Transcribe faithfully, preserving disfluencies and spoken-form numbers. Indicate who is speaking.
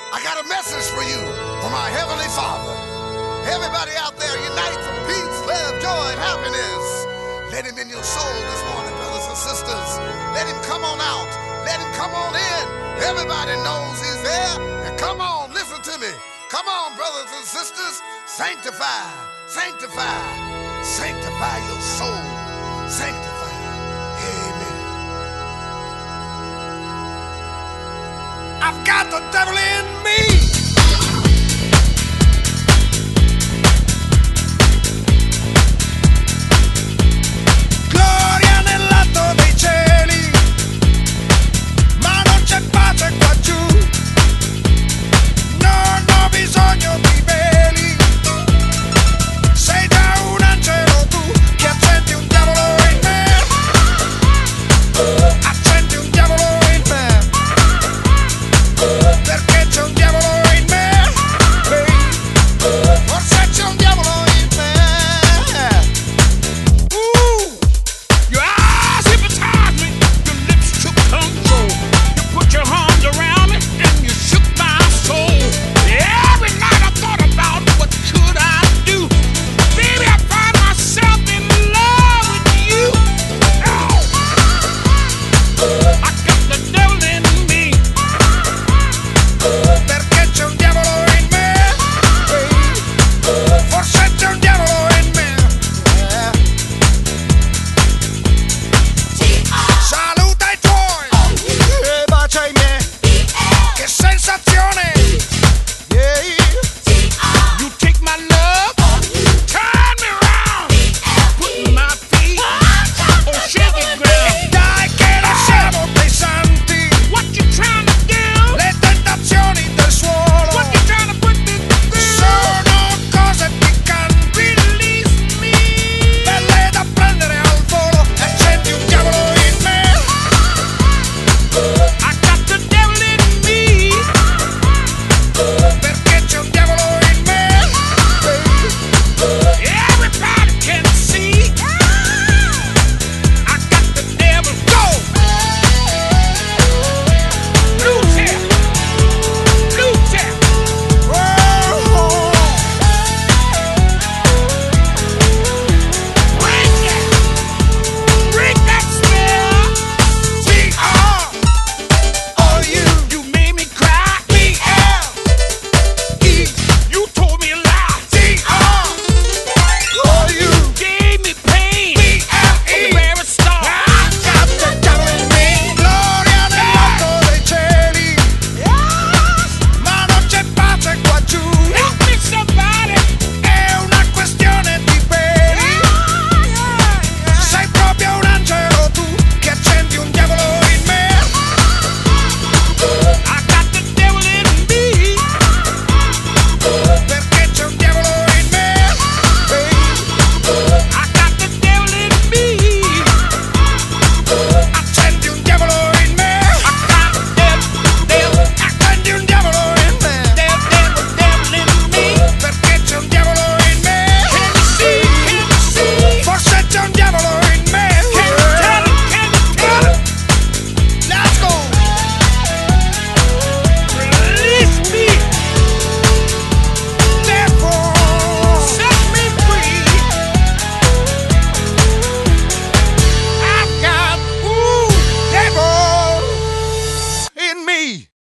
Speaker 1: I got a message for you from our Heavenly Father. Everybody out there, unite for peace, love, joy, and happiness. Let him in your soul this morning, brothers and sisters. Let him come on out. Let him come on in. Everybody knows he's there. And come on, listen to me. Come on, brothers and sisters. Sanctify, sanctify, sanctify your soul. Sanctify. Amen. I've got the devil in me. Gloria nell'alto dei cieli, ma non c'è pace qua giù. Non ho bisogno di veli. Sei già un angelo tu che accendi un diavolo in me. Accendi un diavolo in me. Perché c'è un diavolo in me. Forse c'è un diavolo in me. Uh, your eyes hypnotized me. Your lips took control. You put your arms around me and you shook my soul. Every night I thought about what could I do. Baby, I find myself in love with you. Oh. I got the devil in me. Perché c'è un diavolo in me. Forse c'è un diavolo in me. Saluta i tuoi e bacia i miei. Che sensazione. Yeah. You take my love, turn me around, put my feet on shaky ground. Dai che non siamo dei santi. What you trying to do? Le tentazioni del suolo. What you trying to put me through? Sono cose piccanti. Release me. Belle da prendere al volo. Accendi un diavolo in me. I got the devil in me. Perché c'è un diavolo in me. Everybody can see. I got the devil. Go! Loose him. Loose him. Whoa. Break it. Break that spell. T R O U. You made me cry. B L E. You told me a lie. T R O U. Gave me pain. B L E. On the very start. I got the devil in me. Gloria nell'alto dei cieli. Ma non c'è pace qua giù. Help me somebody. È una questione di peli. Sei proprio un angelo tu che accendi un diavolo in me. I got the devil in me. Perché c'è un diavolo in me. I got the devil in me. Accendi un diavolo in me. I got the devil, devil. Accendi un diavolo in me. Devil, devil, devil in me. Perché c'è un diavolo in me. Can you see? Can you see? Forse c'è un diavolo in me. Can you tell it? Can you tell it? Let's go. Release me. Therefore, set me free. I've got, ooh, devil in me.